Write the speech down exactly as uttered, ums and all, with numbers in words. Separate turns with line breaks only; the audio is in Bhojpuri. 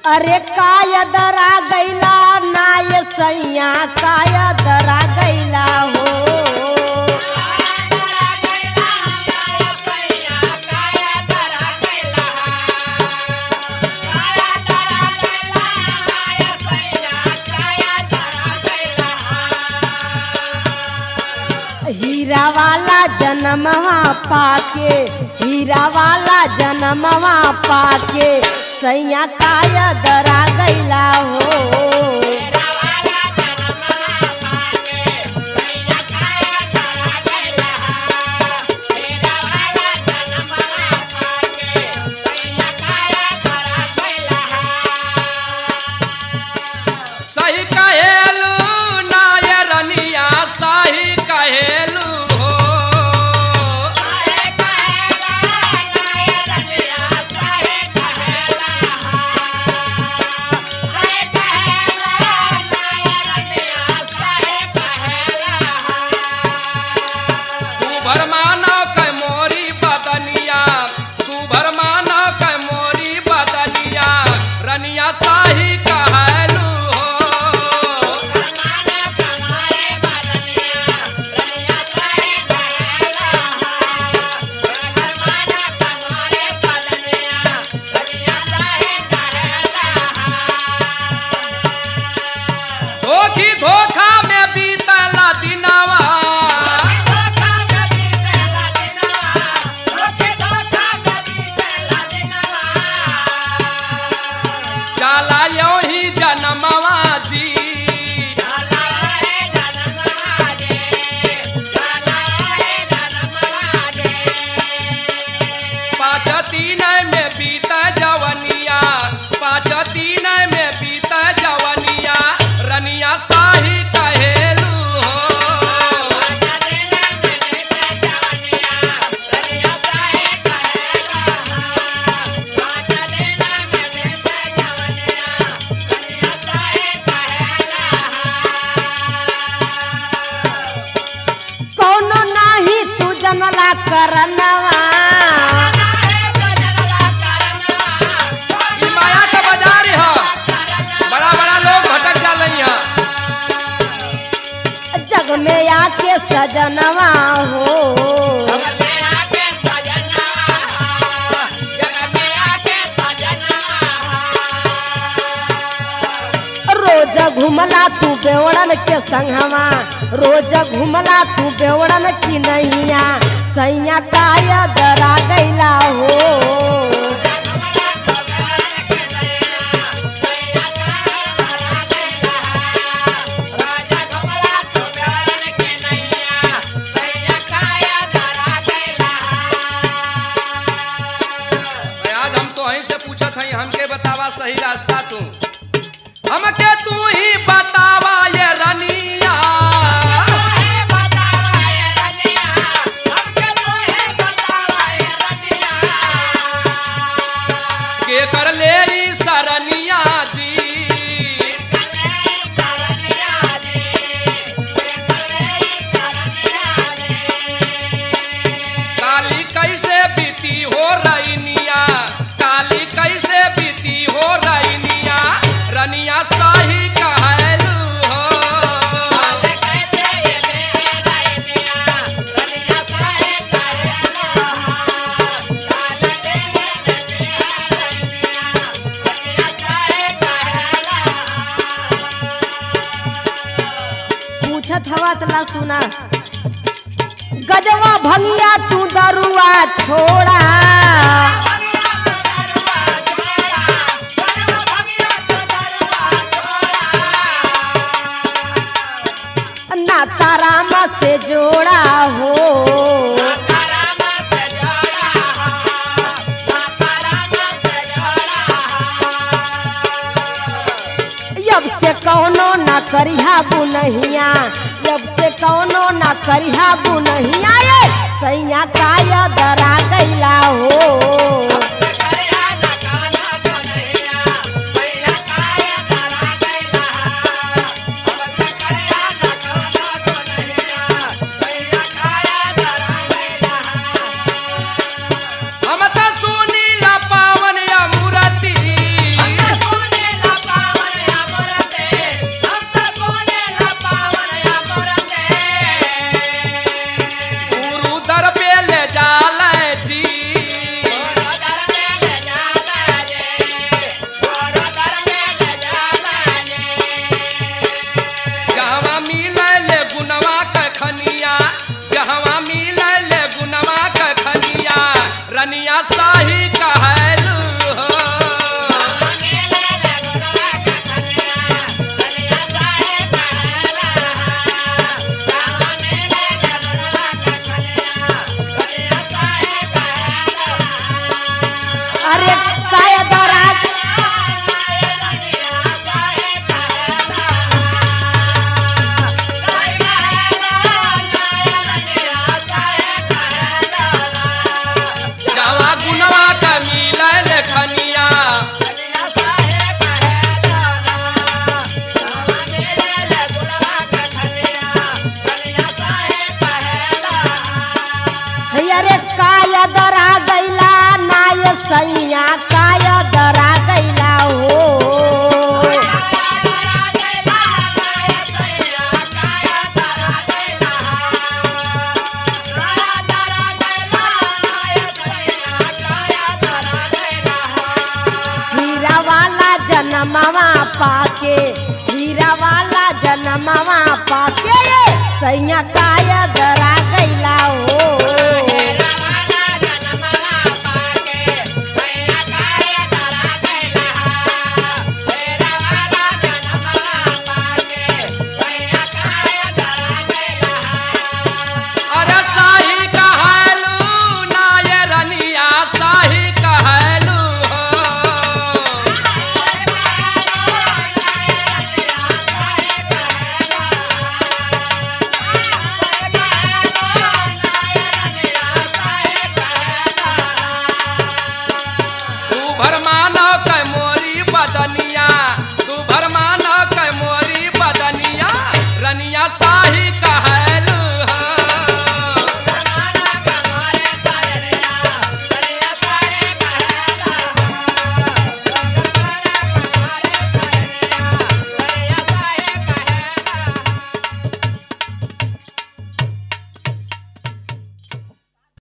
अरे काय दरा गैला नाय सैया काय दरा गैला हो। हीरा वाला जन्मवा पाके हीरा वाला जन्मवा पाके सैया काय दरा गैला हो।
सही कहेलू नाय रनिया सही कहेलू हो। तू भर मानो कै मोरी बदनिया तू भर मानो कै मोरी बदनिया रनिया सही कहेलू हो। धोखी धोखा में बीतला दिनवा चला यो ही जन्मवा जी। पाँच तीन में बीता जवनिया पाँच तीन में बीता जवनिया रनिया साही कहेलू हो।
कौनो नाही तू जनला करनवा
ई माया का बाजार है बड़ा बड़ा लोग भटक जाते हैं।
जग में आके सजनवा हो। रोज घुमला तू बेवड़न के संगवा रोज घुमला तू बेवड़न की नैया सैया काय दरा गैला हो।
आज हम तो यहीं से पूछत हई हमके बतावा सही रास्ता तू हमके तू ही बतावा ये रनिया। के कर ले ई सरनिया जी। काली कैसे बीती हो रईनिया काली कैसे बीती हो रईनिया रनिया साही कहेलू हो।
पूछत हवा तला सुना गजवा भंगिया तू दरुआ छोड़ा ना ताराम से जोड़ा हो। जब से कौनो ना करिहा बुनहिया जब से कौनो ना करिहा बुनहिया ये सैया काय दरा गैला हो।
हम तो सुनी ला पावन या मूर्ति
काया दरा गैला ना ये सैया काया दरा गैला हो। हीरा वाला जनमवा पाके हीरा वाला जनमवा पाके सैया काया दरा